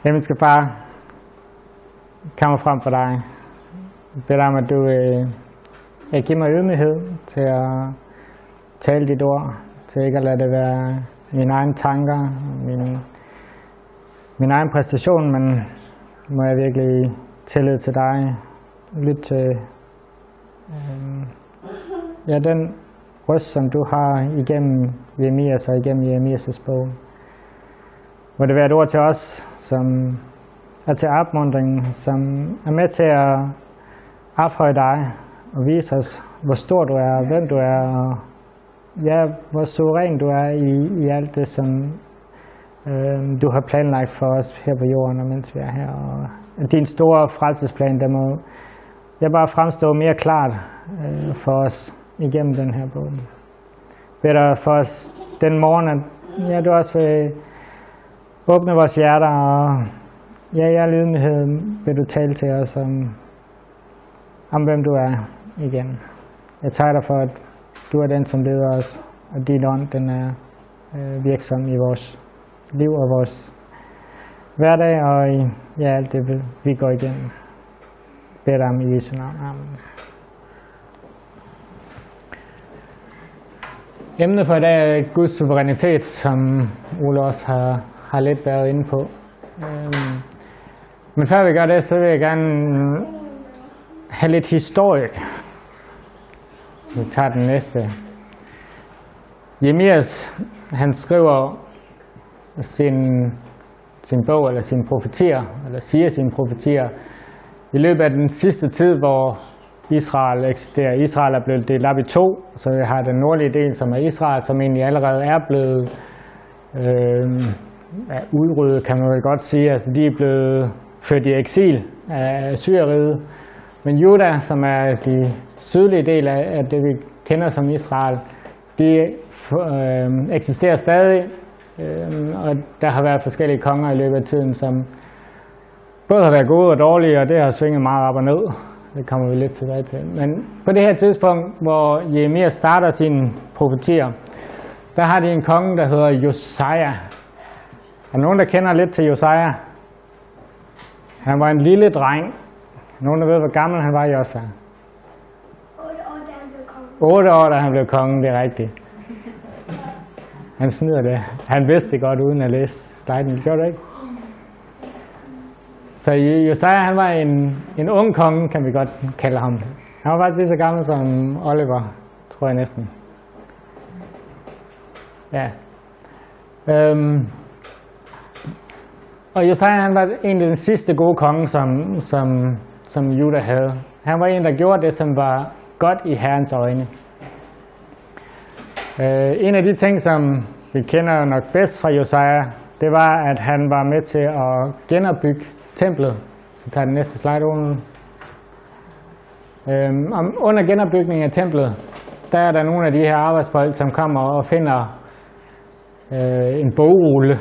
Himmelske Far, kommer frem for dig. Jeg beder dig om, at du giver mig ydmyghed til at tale dit ord, til ikke at lade det være mine egne tanker, min egen præstation, men må jeg virkelig tillid til dig, lytte til den røst, som du har igennem Jeremias og igennem Jeremias' bog. Må det være et ord til os, som er til opmuntring, som er med til at ophøje dig og vise os, hvor stor du er, hvem du er, og ja, hvor suveræn du er i alt det, som du har planlagt for os her på jorden, mens vi er her. Og din store frelsesplan, der må jeg bare fremstå mere klart for os igennem den her bog. Bed dig for os den morgen, at ja, du også vil åbne vores hjerter, og ja, i al ydmyghed vil du tale til os om hvem du er igen. Jeg takker dig for, at du er den, som leder os, og din ånd, den er virksom i vores liv og vores hverdag, og i alt det, vi går igennem. Bed dig om i Jesu navn. Amen. Emnet for i dag er Guds suverænitet, som Ole også har lidt været inde på. Men før vi gør det, så vil jeg gerne have lidt historie. Vi tager den næste. Jeremias, han skriver sin bog eller sine profetier, eller siger sine profetier, i løbet af den sidste tid, hvor Israel eksisterer. Israel er blevet delt op i to, så jeg har den nordlige del, som er Israel, som egentlig allerede er blevet udryddet, kan man vel godt sige. Altså, de er blevet ført i eksil af Syriet. Men Juda, som er de sydlige del af det, vi kender som Israel, de eksisterer stadig, og der har været forskellige konger i løbet af tiden, som både har været gode og dårlige, og det har svinget meget op og ned. Det kommer vi lidt tilbage til. Men på det her tidspunkt, hvor Jeremias starter sine profetier, der har de en konge, der hedder Josia. Er nogen, der kender lidt til Josia? Han var en lille dreng. Nogen, der ved, hvor gammel han var, Josia? 8 år, da han blev konge. 8 år, da han blev konge, det er rigtigt. Han snyder det. Han vidste det godt, uden at læse sliden. Gjorde det ikke? Så Josia, han var en ung konge, kan vi godt kalde ham. Han var faktisk lige så gammel som Oliver, tror jeg næsten. Ja. Og Josia, han var egentlig den sidste gode konge, som Juda havde. Han var en, der gjorde det, som var godt i Herrens øjne. En af de ting, som vi kender nok bedst fra Josia, det var, at han var med til at genopbygge templet. Så tager den næste slide under. Under genopbygningen af templet, der er der nogle af de her arbejdsfolk, som kommer og finder en bogrulle.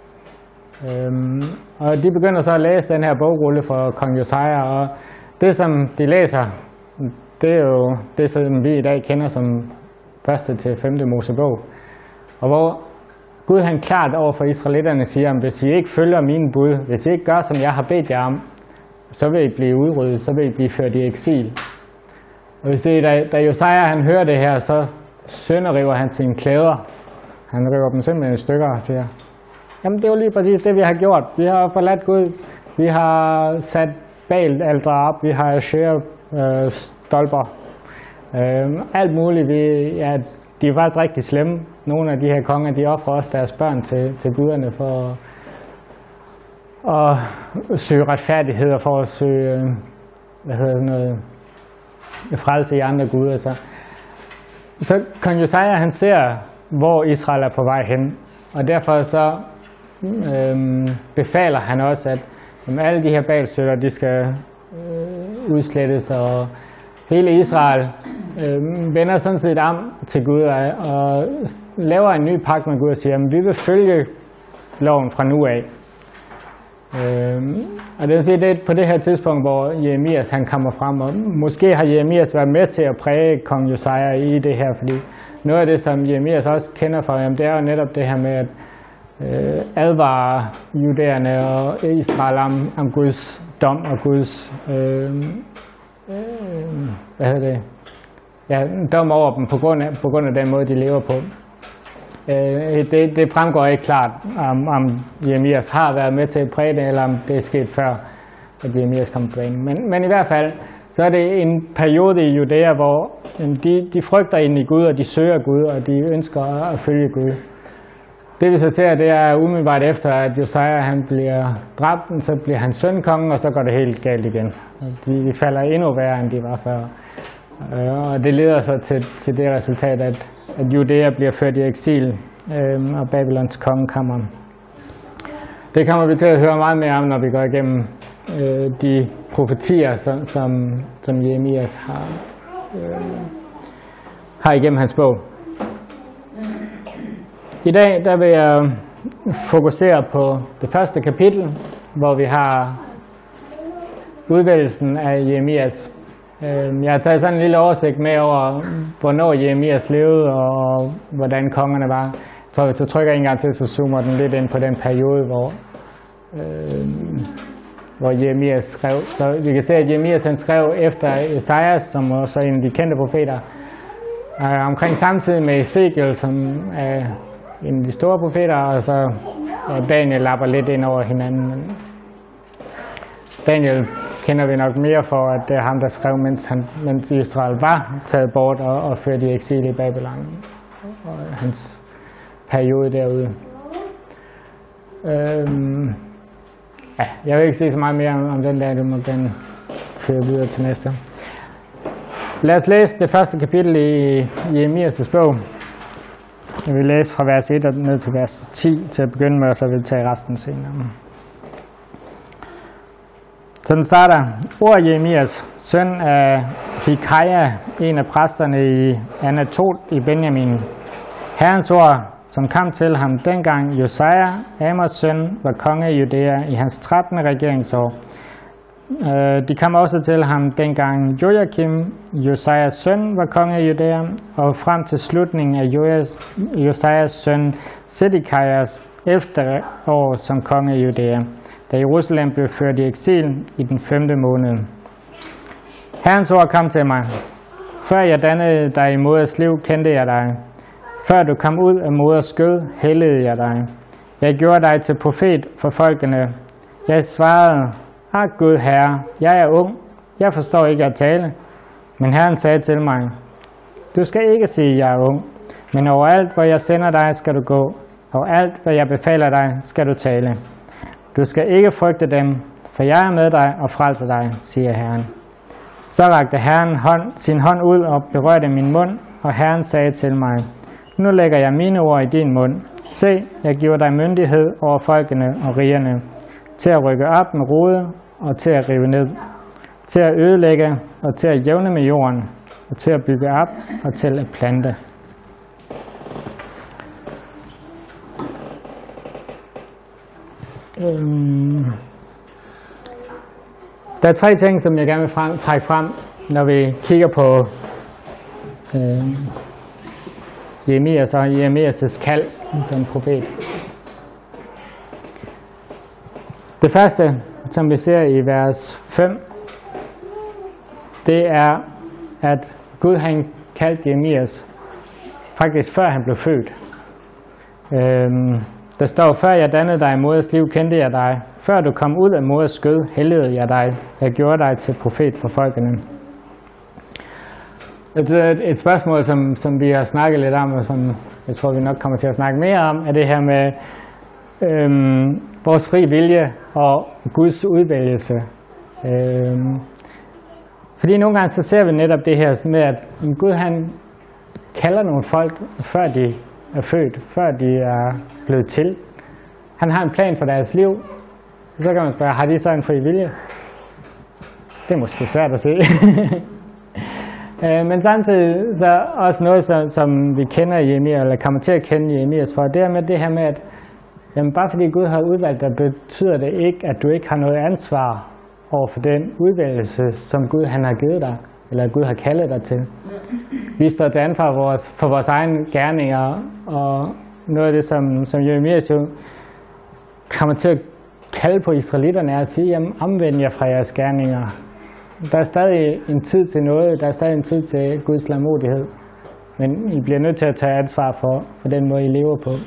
Og de begynder så at læse den her bogrulle for kong Josia, og det som de læser, det er jo det, som vi i dag kender som 1. til 5. Mosebog. Og hvor Gud han klart over for israelitterne siger, at hvis I ikke følger mine bud, hvis I ikke gør, som jeg har bedt jer om, så vil I blive udryddet, så vil I blive ført i eksil. Og hvis det er, da Josia han hører det her, så sønderriver han sine klæder. Han river dem simpelthen i stykker og siger, jamen det er jo lige præcis det, vi har gjort. Vi har forladt Gud. Vi har sat Baal-altre op. Vi har stolper. Alt muligt. De er faktisk rigtig slemme. Nogle af de her konger, de offrer også deres børn til guderne for at søge retfærdighed og for at søge frelse i andre guder. Så kong Josia, han ser, hvor Israel er på vej hen. Og derfor så befaler han også, at alle de her Baal-støtter, de skal udslettes, og hele Israel vender sådan set om til Gud og laver en ny pagt med Gud og siger, at vi vil følge loven fra nu af. Og det er på det her tidspunkt, hvor Jeremias han kommer frem, og måske har Jeremias været med til at præge kong Josia i det her, fordi noget af det, som Jeremias også kender fra ham, det er jo netop det her med, advarer judæerne og Israel om Guds dom og Guds dom over dem på grund af den måde, de lever på. Det fremgår ikke klart, om Jeremias har været med til at præge det, eller om det er sket før, at Jeremias kom på banen. Men i hvert fald, så er det en periode i Judæa, hvor de frygter ind i Gud, og de søger Gud, og de ønsker at følge Gud. Det vi så ser, det er umiddelbart efter, at Josia han bliver dræbt, så bliver han søn konge, og så går det helt galt igen. De falder endnu værre, end de var før. Og det leder så til det resultat, at Judæa bliver ført i eksil, og Babylons konge kommer. Det kommer vi til at høre meget mere om, når vi går igennem de profetier, som Jeremias har igennem hans bog. I dag der vil jeg fokusere på det første kapitel, hvor vi har udvælgelsen af Jeremias. Jeg har taget sådan en lille oversigt med over, hvornår Jeremias levede og hvordan kongerne var. Jeg tror, hvis du trykker en gang til, så zoomer den lidt ind på den periode, hvor Jeremias skrev. Så vi kan se, at Jeremias han skrev efter Esajas, som også er en af de kendte profeter, omkring samtidig med Ezekiel, som er en af de store profeter, og så Daniel lapper lidt ind over hinanden. Daniel kender vi nok mere for, at det er ham, der skrev, mens Israel var taget bort og ført i eksil i Babylon. Og hans periode derude. Jeg vil ikke sige så meget mere om den der, du må gerne føre videre til næste. Lad os læse det første kapitel i Jeremias' bog. Jeg vil læse fra vers 1 og ned til vers 10 til at begynde med, og så vil jeg tage resten senere. Så den starter. Ord Jeremias, søn af Hikaja, en af præsterne i Anatot i Benjamin. Herrens ord, som kom til ham dengang Josia, Amos søn, var konge i Judæa i hans 13. regeringsår. De kom også til ham dengang Joachim, Josias søn, var konge i Judæa, og frem til slutningen af Josias søn Sedekijas 11. år som konge i Judæa, da Jerusalem blev ført i eksil i den 5. måned. Herrens ord kom til mig. Før jeg dannede dig i moders liv, kendte jeg dig. Før du kom ud af moders skød, helligede jeg dig. Jeg gjorde dig til profet for folkene. Jeg svarede, Gud Herre, jeg er ung. Jeg forstår ikke at tale. Men Herren sagde til mig, du skal ikke sige, jeg er ung. Men overalt, hvor jeg sender dig, skal du gå. Og alt, hvad jeg befaler dig, skal du tale. Du skal ikke frygte dem, for jeg er med dig og frelser dig, siger Herren. Så rakte Herren sin hånd ud og berørte min mund, og Herren sagde til mig, nu lægger jeg mine ord i din mund. Se, jeg giver dig myndighed over folkene og rigerne, til at rykke op med rode og til at rive ned, til at ødelægge og til at jævne med jorden, og til at bygge op og til at plante. Der er 3 ting, som jeg gerne vil trække frem, når vi kigger på Jeremias og Jeremias' kald som profet. Det første, som vi ser i vers 5, det er, at Gud han kaldte Jeremias faktisk før han blev født. Der står, før jeg dannede dig i moders liv, kendte jeg dig. Før du kom ud af moders skød, helligede jeg dig. Jeg gjorde dig til profet for folkene. Et spørgsmål, som vi har snakket lidt om, og som jeg tror, vi nok kommer til at snakke mere om, er det her med vores fri vilje og Guds udvælgelse. Fordi nogle gange så ser vi netop det her med, at Gud han kalder nogle folk, før de er født, før de er blevet til. Han har en plan for deres liv. Så kan man spørge, har de så en fri vilje? Det er måske svært at se. Men samtidig så også noget, som vi kender i Jeremias, eller kommer til at kende Jeremias for, det er med det her med, at jamen bare fordi Gud har udvalgt dig, betyder det ikke, at du ikke har noget ansvar over for den udvælgelse, som Gud han har givet dig, eller Gud har kaldet dig til. Vi står til ansvar for vores egne gerninger, og noget af det, som Jeremias jo kommer til at kalde på israelitterne er at sige, jamen omvend jer fra jeres gerninger. Der er stadig en tid til noget, der er stadig en tid til Guds langmodighed. Men I bliver nødt til at tage ansvar for den måde, I lever på.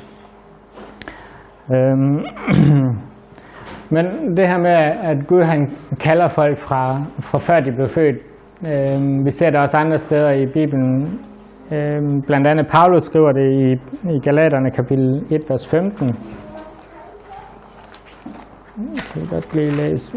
Men det her med, at Gud han kalder folk fra før de blev født, vi ser det også andre steder i Bibelen. Blandt andet Paulus skriver det i Galaterne kapitel 1, vers 15. Jeg kan godt lige læse.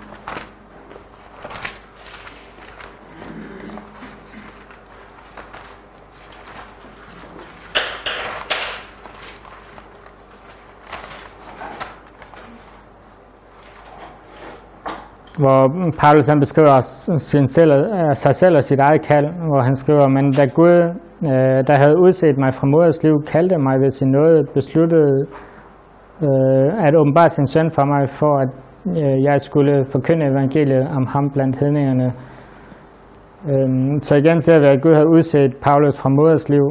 Hvor Paulus han beskriver sig selv og sit eget kald, hvor han skriver, men da Gud, der havde udset mig fra moders liv, kaldte mig ved sin nåde, besluttede at åbenbare sin søn for mig, for at jeg skulle forkynde evangeliet om ham blandt hedningerne. Så igen ser vi, at Gud havde udset Paulus fra moders liv.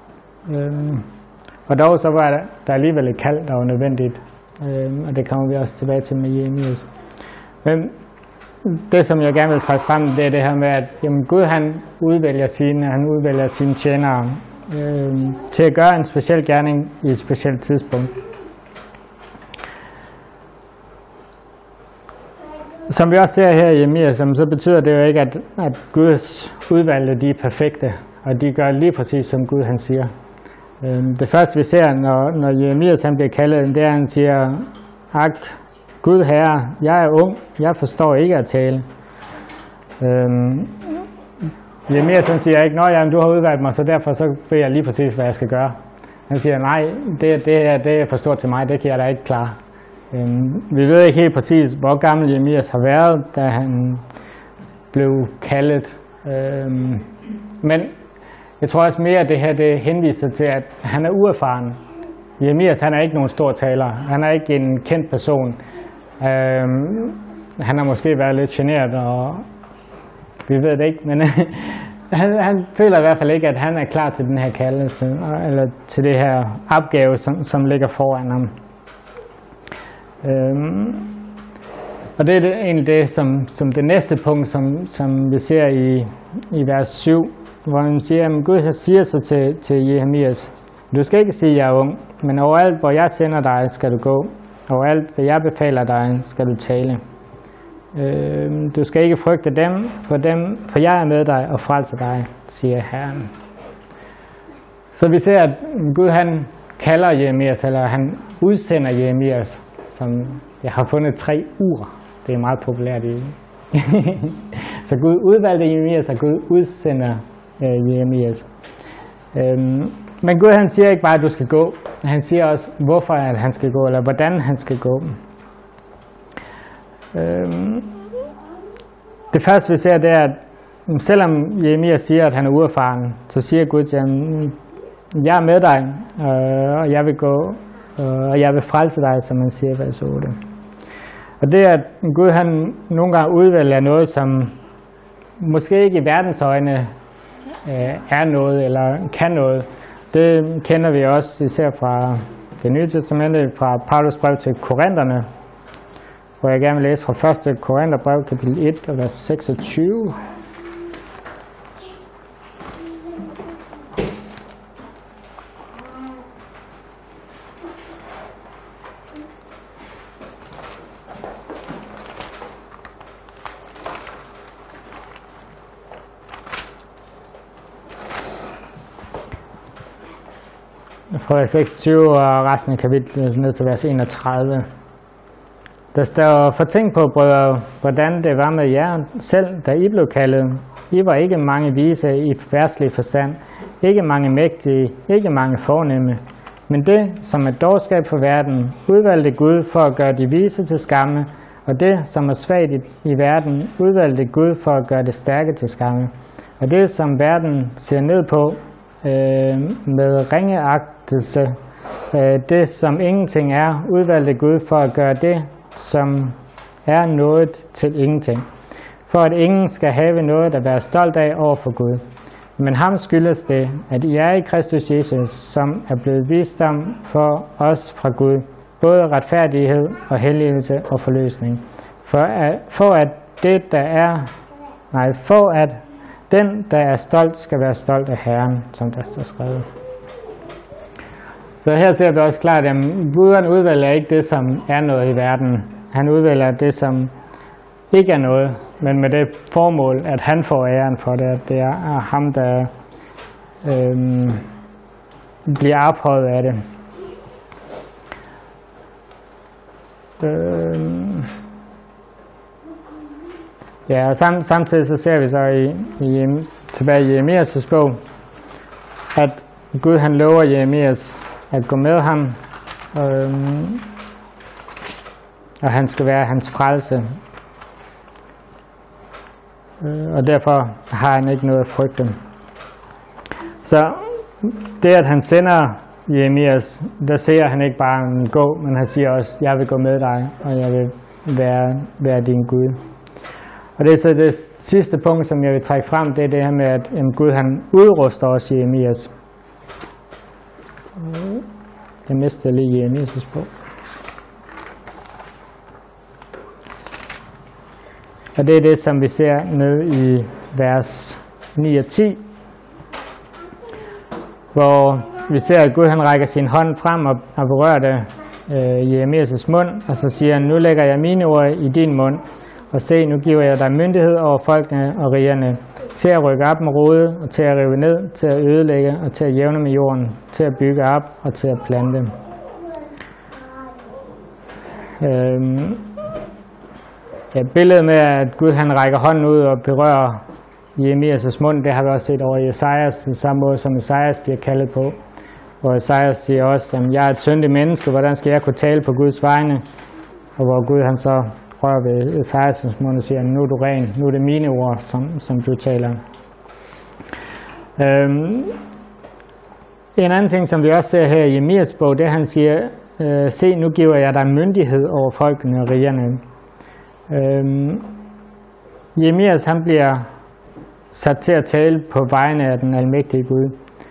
Og dog så var der alligevel et kald, der var nødvendigt. Og det kommer vi også tilbage til med Jeremias. Men det, som jeg gerne vil trække frem, det er det her med, at jamen, Gud han udvælger sine tjenere til at gøre en speciel gerning i et specielt tidspunkt. Som vi også ser her i Jeremias, så betyder det jo ikke, at Guds udvalgte de er perfekte, og de gør lige præcis som Gud han siger. Det første vi ser, når Jeremias han bliver kaldet, det er, at han siger, ak, Gud Herre, jeg er ung, jeg forstår ikke at tale. Jeremias han siger ikke, nå jamen, du har udvalgt mig, så derfor så ved jeg lige præcis, hvad jeg skal gøre. Han siger, nej, det er for stort til mig, det kan jeg da ikke klare. Vi ved ikke helt præcis, hvor gammel Jeremias har været, da han blev kaldet. Men jeg tror også mere, at det her det henviser til, at han er uerfaren. Jeremias han er ikke nogen stor taler. Han er ikke en kendt person. Han har måske været lidt genert, og vi ved det ikke, men han føler i hvert fald ikke, at han er klar til den her kaldelse, eller til det her opgave, som ligger foran ham. Og det er egentlig det, som det næste punkt, som vi ser i vers 7, hvor han siger, at Gud siger så til Jeremias, du skal ikke sige, at jeg er ung, men overalt, hvor jeg sender dig, skal du gå. Overalt, hvad jeg befaler dig, skal du tale. Du skal ikke frygte dem, for jeg er med dig og frelser dig, siger Herren. Så vi ser, at Gud han kalder Jeremias, eller han udsender Jeremias, som jeg har fundet 3 ur. Det er meget populært i. Så Gud udvalgte Jeremias, og Gud udsender Jeremias. Men Gud han siger ikke bare, at du skal gå. Han siger også, hvorfor at han skal gå, eller hvordan han skal gå. Det første vi ser, det er, at selvom Jeremias siger, at han er uerfaren, så siger Gud til ham, jeg er med dig, og jeg vil gå, og jeg vil frelse dig, som man siger i vers 8. Og det er, at Gud han nogle gange udvælger noget, som måske ikke i verdens øjne er noget, eller kan noget. Det kender vi også især fra det nye testamente, fra Paulus brev til Korinterne, hvor jeg gerne vil læse fra 1. Korintherbrev, kapitel 1, og vers 26. Fra vers 26 og resten af kapitlet ned til vers 31. Der står, for tænk på, brødre, hvordan det var med jer selv, da I blev kaldet. I var ikke mange vise i verdslig forstand, ikke mange mægtige, ikke mange fornemme. Men det, som er dårskab for verden, udvalgte Gud for at gøre de vise til skamme, og det, som er svagt i verden, udvalgte Gud for at gøre det stærke til skamme. Og det, som verden ser ned på, med ringeagtelse, det som ingenting er, udvalgte Gud for at gøre det, som er noget til ingenting. For at ingen skal have noget at være stolt af over for Gud. Men ham skyldes det, at I er i Kristus Jesus, som er blevet visdom for os fra Gud. både retfærdighed og helligelse og forløsning. For at den, der er stolt, skal være stolt af Herren, som der står skrevet. Så her ser vi også klart, at Gud udvælger ikke det, som er noget i verden. Han udvælger det, som ikke er noget, men med det formål, at han får æren for det, at det er ham, der bliver ophøjet af det. Ja, og samtidig så ser vi så tilbage i Jeremias' bog, at Gud han lover Jeremias at gå med ham, og han skal være hans frelse. Og derfor har han ikke noget at frygte. Så det, at han sender Jeremias, der siger han ikke bare gå, men han siger også, jeg vil gå med dig, og jeg vil være din Gud. Og det er så det sidste punkt, som jeg vil trække frem, det er det her med, at Gud han udruster os Jeremias. Jeg mister lige Jeremias' bog. Og det er det, som vi ser nede i vers 9 og 10, hvor vi ser, at Gud han rækker sin hånd frem og berører det Jeremias' mund, og så siger han, nu lægger jeg mine ord i din mund, og se, nu giver jeg dig myndighed over folkene og rigerne, til at rykke op med rode, og til at rive ned, til at ødelægge, og til at jævne med jorden, til at bygge op, og til at plante. Billedet med, at Gud han rækker hånden ud og berører Jeremias' mund, det har vi også set over i Esajas, den samme måde som Esajas bliver kaldet på. Hvor Esajas siger også, at jeg er et syndigt menneske, hvordan skal jeg kunne tale på Guds vegne? Og hvor Gud han så rører ved Esajas mund og siger, nu er du ren, nu er det mine ord, som du taler. En anden ting, som vi også ser her i Jeremias bog, det han siger, se, nu giver jeg dig myndighed over folkene og rigerne. Jeremias han bliver sat til at tale på vegne af den almægtige Gud.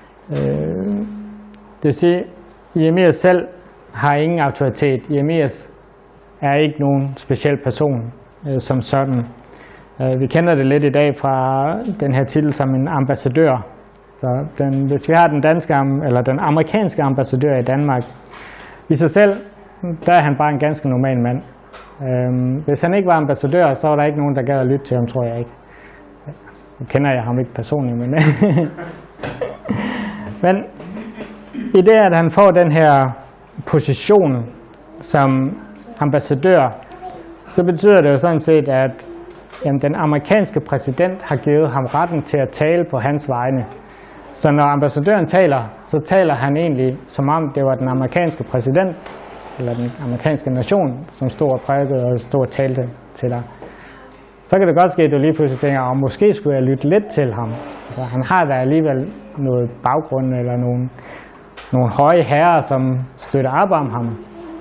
Det vil sige, Jeremias selv har ingen autoritet. Jeremias er ikke nogen speciel person som sådan. Vi kender det lidt i dag fra den her titel som en ambassadør. Så hvis vi har den amerikanske ambassadør i Danmark, i sig selv, der er han bare en ganske normal mand. Hvis han ikke var ambassadør, så var der ikke nogen, der gad at lytte til ham, tror jeg ikke. Nu kender jeg ham ikke personligt, men i det, at han får den her position som ambassadør, så betyder det jo sådan set, at den amerikanske præsident har givet ham retten til at tale på hans vegne. Så når ambassadøren taler, så taler han egentlig, som om det var den amerikanske præsident, eller den amerikanske nation, som stod og prædikede og stod og talte til dig. Så kan det godt ske, at du lige pludselig tænker, måske skulle jeg lytte lidt til ham. Altså, han har da alligevel noget baggrund, eller nogle høje herrer, som støtter op om ham.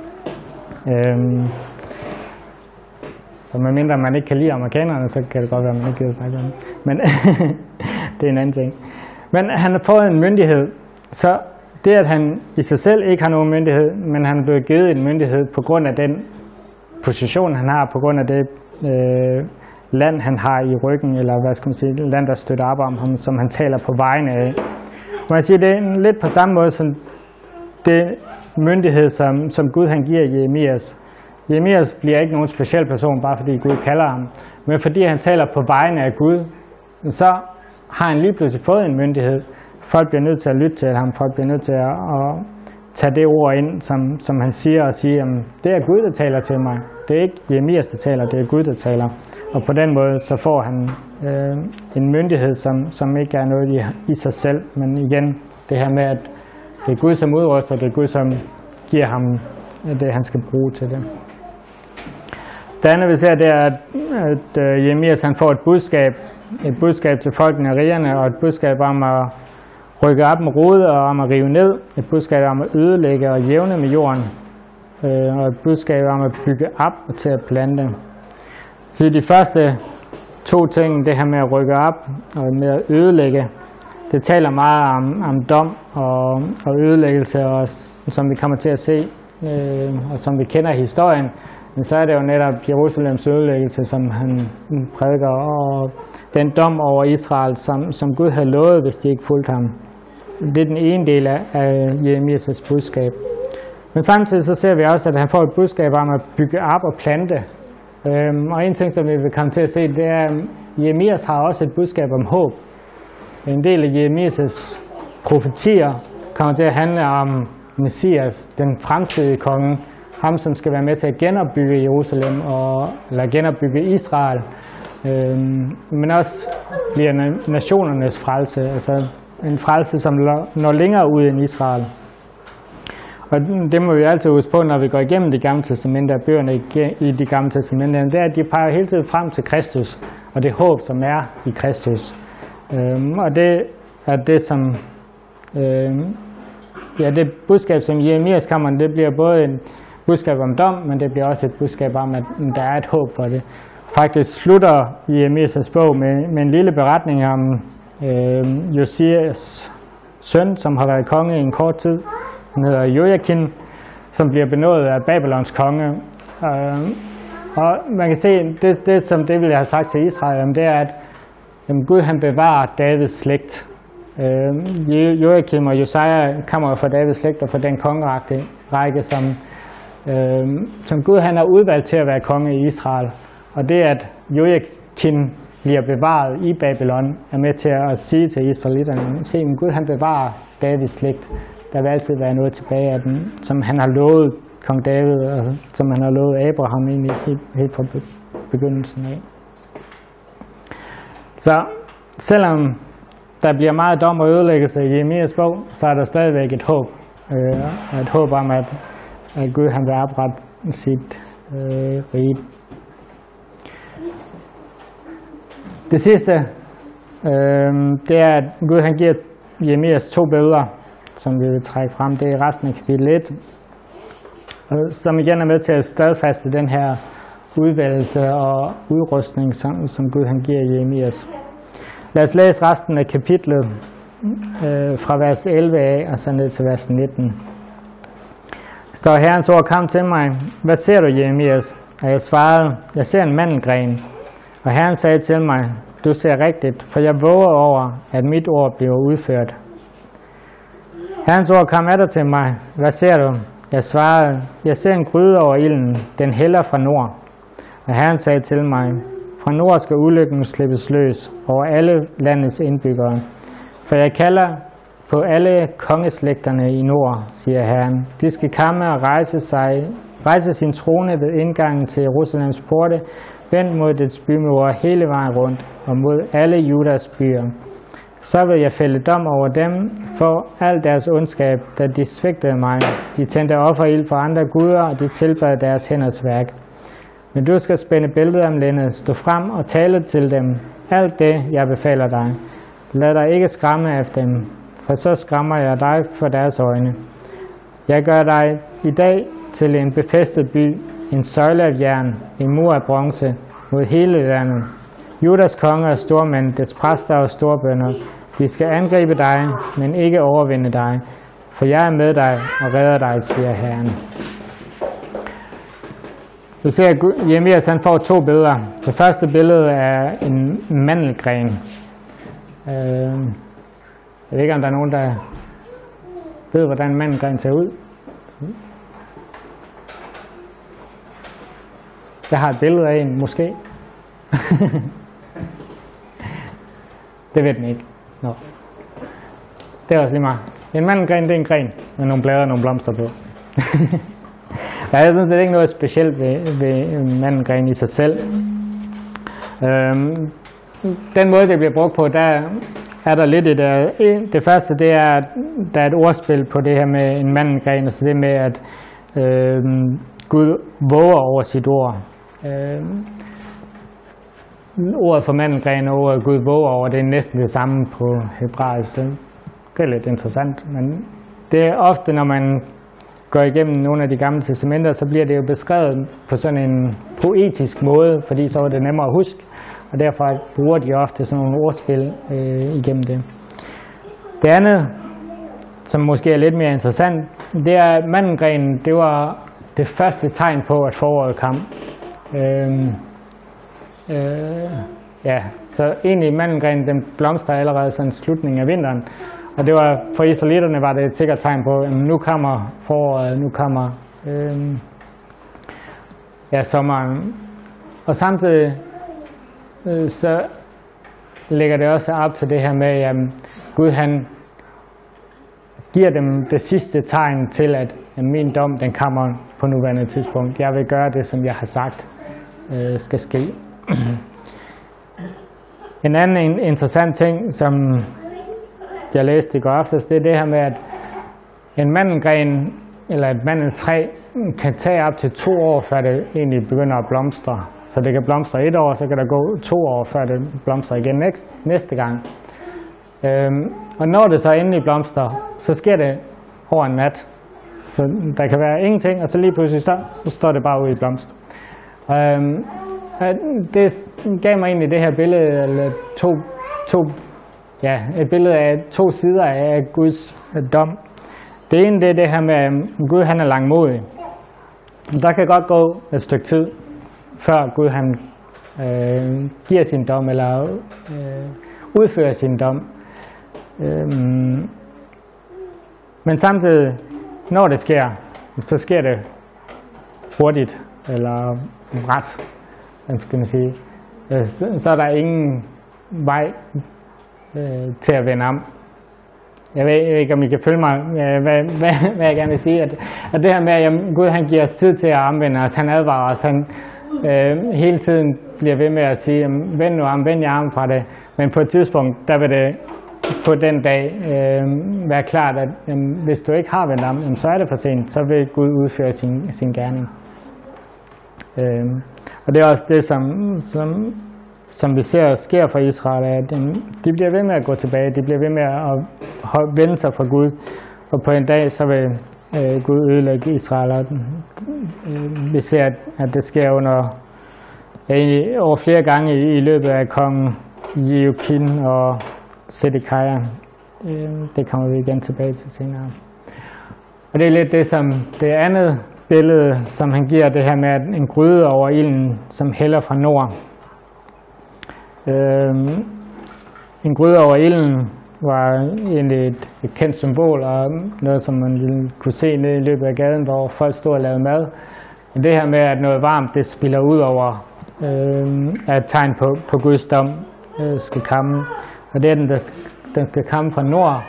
Så medmindre man ikke kan lide amerikanerne, så kan det godt være, at man ikke gider snakke om det. Men det er en anden ting. Men han har fået en myndighed, så det, at han i sig selv ikke har nogen myndighed, men han er blevet givet en myndighed på grund af den position, han har, på grund af det land, han har i ryggen, eller hvad skal man sige, land, der støtter op om ham, som han taler på vegne af. Må jeg sige, det er lidt på samme måde som det myndighed, som Gud han giver Jeremias. Jeremias bliver ikke nogen speciel person, bare fordi Gud kalder ham, men fordi han taler på vegne af Gud, så har han lige pludselig fået en myndighed. Folk bliver nødt til at lytte til ham, folk bliver nødt til at tage det ord ind, som han siger, og sige, at det er Gud, der taler til mig. Det er ikke Jeremias, der taler, det er Gud, der taler. Og på den måde, så får han en myndighed, som ikke er noget i sig selv, men igen, det her med, at det er Gud, som udruster, det er Gud, som giver ham det, han skal bruge til det. Det andet, vi ser, det er, at Jeremias han får et budskab til folkene og rigerne, og et budskab om at rykke op med rode og om at rive ned, et budskab om at ødelægge og jævne med jorden, og et budskab om at bygge op og til at plante. Så de første to ting, det her med at rykke op og med at ødelægge, det taler meget om dom og ødelæggelse, og som vi kommer til at se og som vi kender historien, så er det jo netop Jerusalems ødelæggelse, som han prædiker, og den dom over Israel, som Gud havde lovet, hvis de ikke fulgte ham. Det er den ene del af Jeremias' budskab. Men samtidig så ser vi også, at han får et budskab om at bygge op og plante. Og en ting, som vi vil komme til at se, det er, at Jeremias har også et budskab om håb. En del af Jeremias' profetier kommer til at handle om Messias, den fremtidige konge, ham som skal være med til at genopbygge Jerusalem eller genopbygge Israel, men også bliver nationernes frelse, altså en frelse, som når længere ud end Israel. Og det må vi altid huske på, når vi går igennem de gamle testamenter, bøgerne i de gamle testamenter, det er, at de peger hele tiden frem til Kristus, og det håb, som er i Kristus. Og det er det, som det budskab, som Jeremias kommer, det bliver både et budskab om dom, men det bliver også et budskab om, at der er et håb for det. Faktisk slutter Jeremias' bog med en lille beretning om Josias søn, som har været konge i en kort tid. Han hedder Jojakin, som bliver benådet af Babylons konge. Og man kan se, det som det vil jeg have sagt til Israel, det er, at Gud han bevarer Davids slægt. Joachim og Josia kommer fra Davids slægt og fra den kongerække, som Gud han har udvalgt til at være konge i Israel. Og det, at Joachim bliver bevaret i Babylon, er med til at sige til israelitterne, se, Gud han bevarer Davids slægt. Der vil altid være noget tilbage af den, som han har lovet kong David, og som han har lovet Abraham egentlig helt fra begyndelsen af. Så selvom der bliver meget dom og ødelæggelse i Jeremias bog, så er der stadigvæk et håb. Et håb om, at Gud han vil oprette sit rige. Det sidste, det er, at Gud han giver Jeremias 2 billeder, som vi vil trække frem. Det er resten af kapitel 1, som igen er med til at stadfaste den her udvælgelse og udrustning, som Gud han giver Jeremias. Lad os læse resten af kapitlet fra vers 11 af og så ned til vers 19. Står Herrens ord kom til mig, hvad ser du, Jeremias? Og jeg svarede, jeg ser en mandelgren. Og Herren sagde til mig, du ser rigtigt, for jeg våger over, at mit ord bliver udført. Herrens ord kom atter til mig, hvad ser du? Jeg svarede, jeg ser en gryde over ilden, den hælder fra nord. Og Herren sagde til mig, fra nord skal ulykken slippes løs over alle landets indbyggere. For jeg kalder på alle kongeslægterne i nord, siger Herren. De skal komme og rejse sin trone ved indgangen til Jerusalems porte, vendt mod dets bymure hele vejen rundt og mod alle Judas byer. Så vil jeg fælde dom over dem for al deres ondskab, da de svigtede mig. De tændte offerild for andre guder, og de tilbad deres hænders værk. Men du skal spænde bæltet om lændet, stå frem og tale til dem. Alt det, jeg befaler dig. Lad dig ikke skræmme af dem, for så skræmmer jeg dig for deres øjne. Jeg gør dig i dag til en befæstet by, en søjle af jern, en mur af bronze mod hele landet. Judas konge og stormænd, dets præster og storbønder, de skal angribe dig, men ikke overvinde dig, for jeg er med dig og redder dig, siger Herren. Du ser, at Jeremias han får 2 billeder. Det første billede er en mandelgren. Jeg ved ikke, om der er nogen, der ved, hvordan en mandelgren ser ud. Jeg har et billede af en, måske. Det ved den ikke. Nå. Det er også lige meget. En mandelgren, det er en gren med nogle blade og nogle blomster på. Der er sådan set ikke noget specielt ved mandelgren i sig selv. Den måde, det bliver brugt på, der er der lidt det første, det er, at der er et ordspil på det her med en mandelgren, altså det med, at Gud våger over sit ord. Ordet for mandelgren og ordet Gud våger over, det er næsten det samme på hebraisk. Det er lidt interessant, men det er ofte, når man går igennem nogle af de gamle testamenter, så bliver det jo beskrevet på sådan en poetisk måde, fordi så er det nemmere at huske, og derfor bruger de ofte sådan nogle ordspil igennem det. Det andet, som måske er lidt mere interessant, det er, at mandelgrenen, det var det første tegn på, at foråret kom. Ja, så egentlig mandelgrenen, den blomstrer allerede sådan slutningen af vinteren. Og det var, for israelitterne var det et sikkert tegn på, at nu kommer foråret, nu kommer sommeren. Og samtidig så lægger det også op til det her med, at Gud han giver dem det sidste tegn til, at min dom den kommer på nuværende tidspunkt. Jeg vil gøre det, som jeg har sagt skal ske. En anden interessant ting, som jeg læste i går aftes, det er det her med, at en mandelgren eller et mandeltræ kan tage op til 2 år, før det egentlig begynder at blomstre. Så det kan blomstre 1 år, så kan der gå 2 år, før det blomstrer igen næste gang. Og når det så endelig blomstrer, så sker det over en nat. Så der kan være ingenting, og så lige pludselig så står det bare ude i blomst. Det gav mig egentlig det her billede, eller et billede af 2 sider af Guds dom. Det ene det er det her med, at Gud han er langmodig. Der kan godt gå et stykke tid, før Gud han giver sin dom, eller udfører sin dom. Men samtidig, når det sker, så sker det hurtigt, eller ret, skal man sige. Så er der ingen vej til at vende om. Jeg ved ikke, om I kan følge mig, hvad jeg gerne vil sige. At det her med, at Gud han giver os tid til at omvende os, han advarer os, han hele tiden bliver ved med at sige, vend nu om, vend jer om fra det. Men på et tidspunkt, der vil det på den dag være klart, at hvis du ikke har vendt om, så er det for sent, så vil Gud udføre sin gerning. Og det er også det, som vi ser sker for Israel, at de bliver ved med at gå tilbage, de bliver ved med at vende sig fra Gud, og på en dag så vil Gud ødelægge Israel. Og vi ser, at det sker over flere gange i løbet af kongen Jehoiakim og Zedekia. Det kommer vi igen tilbage til senere. Og det er lidt det, som det andet billede, som han giver, det her med en gryde over ilden, som hælder fra nord. En gryde over ilden var egentlig et kendt symbol, og noget, som man ville kunne se ned i løbet af gaden, hvor folk stod og lavede mad. Men det her med, at noget varmt, det spiller ud over, er et tegn på Guds dom skal komme. Og det er den skal komme fra nord.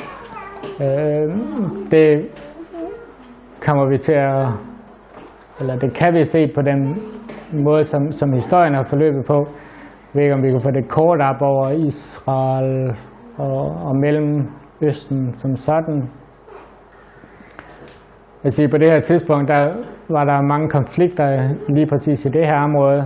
Det kommer vi til at, eller det kan vi se på den måde, som historien har forløbet på. Jeg ved ikke, om vi kan få det kort op over Israel og Mellemøsten som sådan. Jeg siger, på det her tidspunkt, der var der mange konflikter lige præcis i det her område.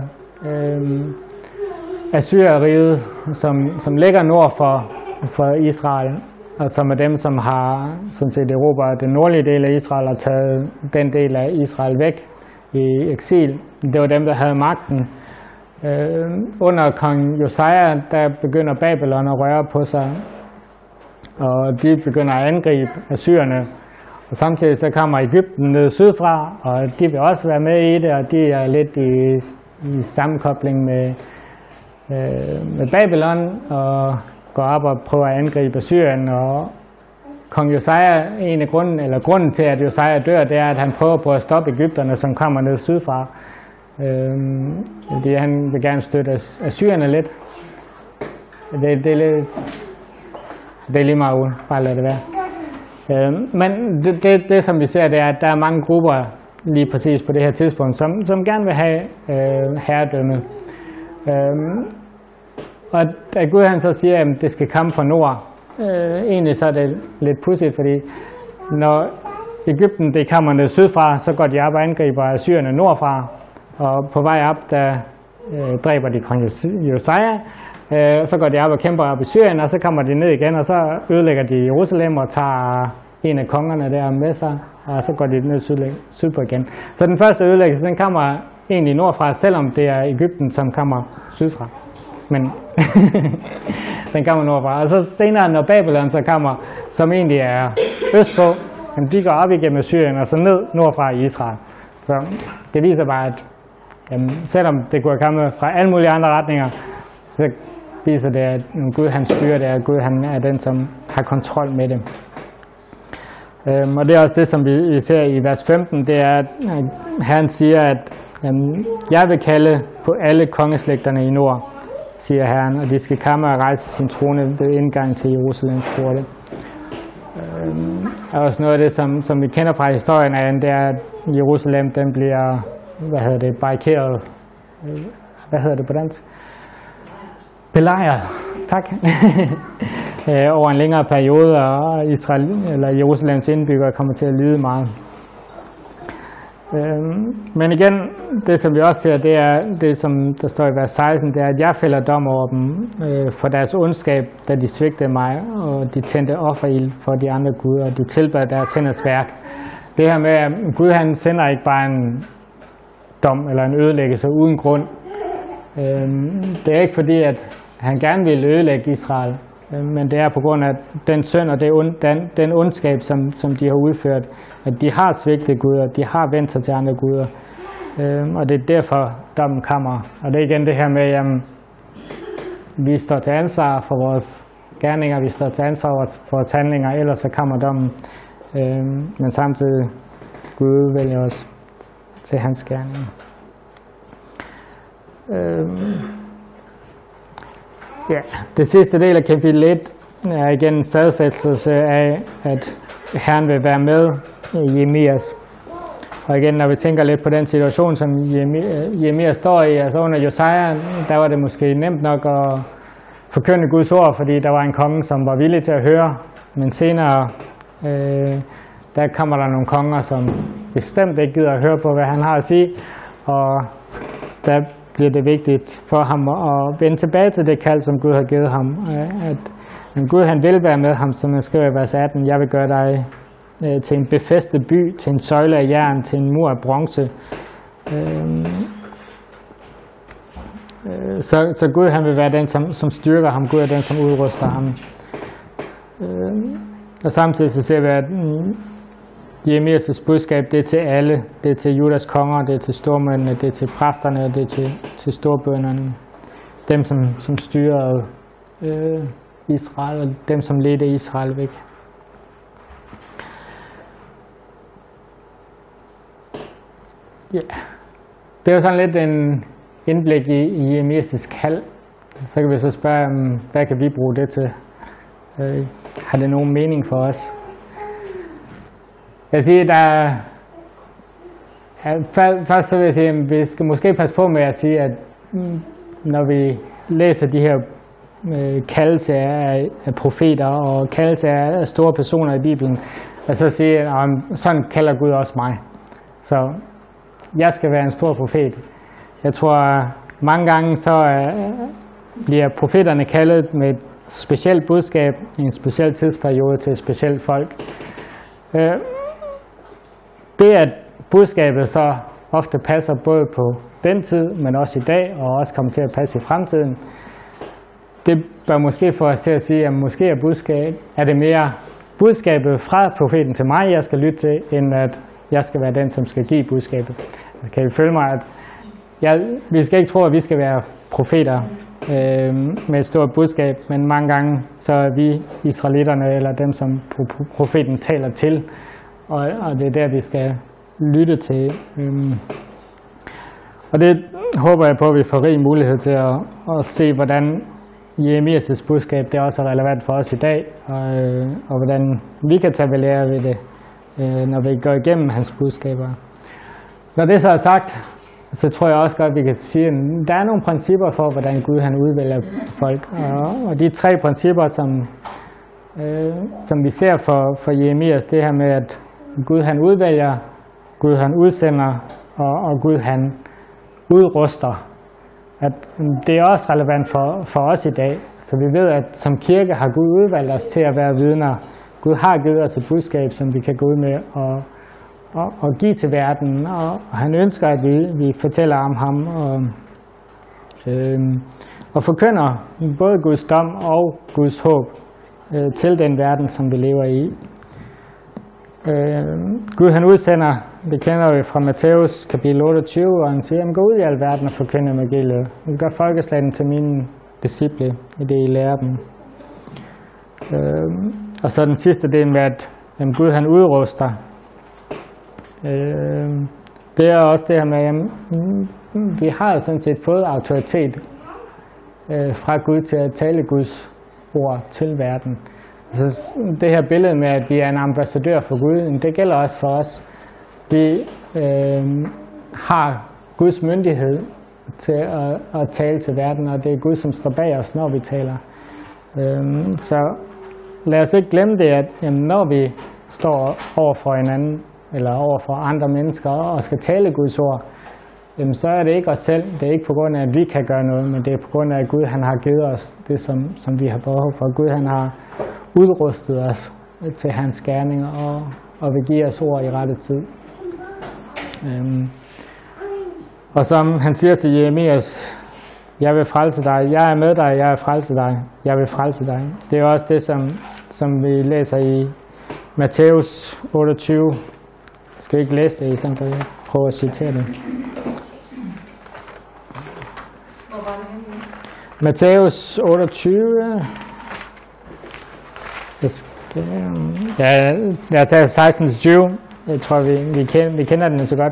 Assyreriget, som ligger nord for Israel, og som er dem, som har sådan set erobret den nordlige del af Israel og taget den del af Israel væk i eksil. Det var dem, der havde magten. Under kong Josia, der begynder Babylon at røre på sig, og de begynder at angribe assyrerne. Og samtidig så kommer Egypten ned sydfra, og de vil også være med i det, og de er lidt i sammenkobling med Babylon, og går op og prøver at angribe Assyrien. Og kong Josia, grunden til, at Josia dør, det er, at han prøver på at stoppe egypterne, som kommer ned sydfra. Fordi han vil gerne støtte assyrerne lidt. Det er lige meget ude. Bare lad det være. Men det som vi ser, det er, at der er mange grupper lige præcis på det her tidspunkt, som gerne vil have herredømmet. Og da Gud han så siger, at det skal komme fra nord, egentlig så er det lidt pudsigt, fordi når Egypten det kommer ned sydfra, så går de op og angriber assyrerne nordfra, og på vej op, der dræber de kong Josia, så går de op og kæmper op i Syrien, og så kommer de ned igen, og så ødelægger de Jerusalem og tager en af kongerne der med sig, og så går de ned sydpå igen. Så den første ødelæggelse, den kommer egentlig nordfra, selvom det er Egypten, som kommer sydfra. Men den kommer nordfra. Og så senere, når Babylon så kommer, som egentlig er østpå, jamen de går op igennem Syrien og så ned nordfra i Israel. Så det viser bare, at jamen, selvom det kunne have kommet fra alle mulige andre retninger, så viser det, at Gud han styrer det, at Gud han er den, som har kontrol med det. Og det er også det, som vi ser i vers 15, det er, at Herren siger, at jeg vil kalde på alle kongeslægterne i nord, siger Herren, og de skal komme og rejse sin trone ved indgang til Jerusalems porte. Og også noget af det, som vi kender fra historien af, det er, at Jerusalem den bliver, barrikeret, hvad hedder det på dansk? Belejret, tak, over en længere periode, og Jerusalems indbyggere kommer til at lide meget. Men igen, det som vi også ser, det er det, som der står i vers 16, det er, at jeg fælder dom over dem for deres ondskab, da de svigtede mig, og de tændte offerild for de andre guder, og de tilbad deres hænders værk. Det her med, at Gud han sender ikke bare en dom eller en ødelæggelse uden grund. Det er ikke fordi, at han gerne vil ødelægge Israel, men det er på grund af den synd og den ondskab, som de har udført, at de har svigtet Gud, og de har vendt sig til andre guder. Og det er derfor, dommen kommer. Og det er igen det her med, at vi står til ansvar for vores gerninger, vi står til ansvar for vores handlinger, ellers så kommer dommen. Men samtidig, Gud vælger os til hans gerninger. Ja, det sidste del af kapitel 1 er igen en stadfæstelse af, at Herren vil være med Jeremias. Og igen, når vi tænker lidt på den situation, som Jeremias står i, altså under Josia, der var det måske nemt nok at forkynde Guds ord, fordi der var en konge, som var villig til at høre. Men senere, der kommer der nogle konger, som bestemt ikke gider at høre på, hvad han har at sige. Og der bliver det vigtigt for ham at vende tilbage til det kald, som Gud har givet ham. At Gud han vil være med ham, som han skriver i vers 18, jeg vil gøre dig til en befæstet by, til en søjle af jern, til en mur af bronze. Så Gud han vil være den, som styrker ham. Gud er den, som udruster ham. Og samtidig så ser vi, at Jeremias' budskab, det er til alle. Det er til Judas konger, det er til stormændene, det er til præsterne, og det er til storbønderne. Dem, som styrede Israel, og dem, som ledte Israel væk. Ja, det er jo sådan lidt en indblik i Jeremias' kald. Så kan vi så spørge, hvad kan vi bruge det til? Har det nogen mening for os? Jeg siger, først så vil jeg sige, at vi skal måske passe på med at sige, at når vi læser de her kaldelse af profeter og kaldelse af store personer i Bibelen, at så sige, at sådan kalder Gud også mig. Så jeg skal være en stor profet. Jeg tror, mange gange så bliver profeterne kaldet med et specielt budskab i en speciel tidsperiode til et specielt folk. Det, at budskabet så ofte passer både på den tid, men også i dag, og også kommer til at passe i fremtiden, det bør måske få os til at sige, at måske er det mere budskabet fra profeten til mig, jeg skal lytte til, end at jeg skal være den, som skal give budskabet. Kan I følge mig, at vi skal ikke tro, at vi skal være profeter med et stort budskab, men mange gange så er vi israelitterne, eller dem, som profeten taler til, og det er der, vi skal lytte til. Og det håber jeg på, at vi får rig mulighed til at se, hvordan Jeremias' budskab det også er relevant for os i dag, og hvordan vi kan tage ved lære ved det, når vi går igennem hans budskaber. Når det så er sagt, så tror jeg også godt, at vi kan sige, at der er nogle principper for, hvordan Gud han udvælger folk. Og de 3 principper, som vi ser for Jeremias, det her med, at Gud han udvælger, Gud han udsender, og Gud han udruster. At det er også relevant for os i dag. Så vi ved, at som kirke har Gud udvalgt os til at være vidner. Gud har givet os et budskab, som vi kan gå ud med og give til verden. Og han ønsker, at vi fortæller om ham og forkynder både Guds dom og Guds håb til den verden, som vi lever i. Gud han udsender, det kender vi fra Matthæus kapitel 28, og han siger, gå ud i al verden og forkynde evangeliet. Gør folkeslagene til mine disciple, i det I lærer dem. Og så den sidste del med, at Gud han udruster. Det er også det her med, at vi har sådan set fået autoritet fra Gud til at tale Guds ord til verden. Altså, det her billede med, at vi er en ambassadør for Gud, det gælder også for os. Vi har Guds myndighed til at tale til verden, og det er Gud, som står bag os, når vi taler. Så lad os ikke glemme det, at når vi står over for hinanden, eller over for andre mennesker, og skal tale Guds ord, så er det ikke os selv. Det er ikke på grund af, at vi kan gøre noget, men det er på grund af, at Gud han har givet os det, som vi har behov for. Gud han har udrustet os til hans gerninger, og vil give os ord i rette tid. Og som han siger til Jeremias, jeg vil frelse dig, jeg er med dig, jeg vil frelse dig, jeg vil frelse dig. Det er også det, som vi læser i Matthæus 28. Jeg skal ikke læse det, i stedet for at prøve at citere det. Matthæus 28. Jeg tager 16-20. Jeg tror, vi kender den så godt.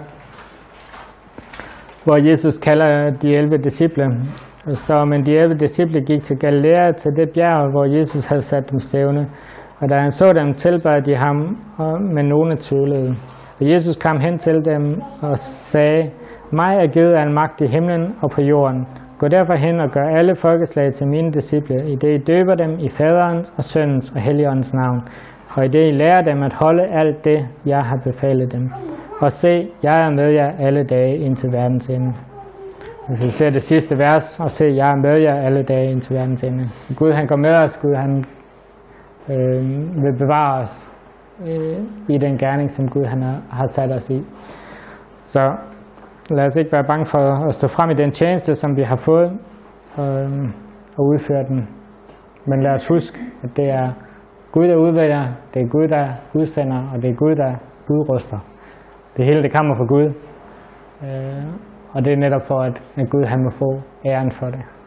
Hvor Jesus kalder de 11 disciple. Der står, men de 11 disciple gik til Galilea, til det bjerg, hvor Jesus havde sat dem stævne. Og da han så dem, tilbad de ham, men nogle tvivlede. Og Jesus kom hen til dem og sagde, mig er givet al magt i himlen og på jorden. Gå derfor hen og gør alle folkeslag til mine disciple, i det I døber dem i faderens og søndens og helligåndens navn, og i det I lærer dem at holde alt det, jeg har befalet dem. Og se, jeg er med jer alle dage indtil verdens ende. Hvis vi ser det sidste vers, og se, jeg er med jer alle dage indtil verdens ende. Gud han går med os, Gud han vil bevare os i den gerning, som Gud han har sat os i. Så lad os ikke være bange for at stå frem i den tjeneste, som vi har fået, og udføre den. Men lad os huske, at det er Gud, der udvælger, det er Gud, der udsender, og det er Gud, der udruster. Det hele, det kommer fra Gud. Og det er netop for, at Gud han må få æren for det.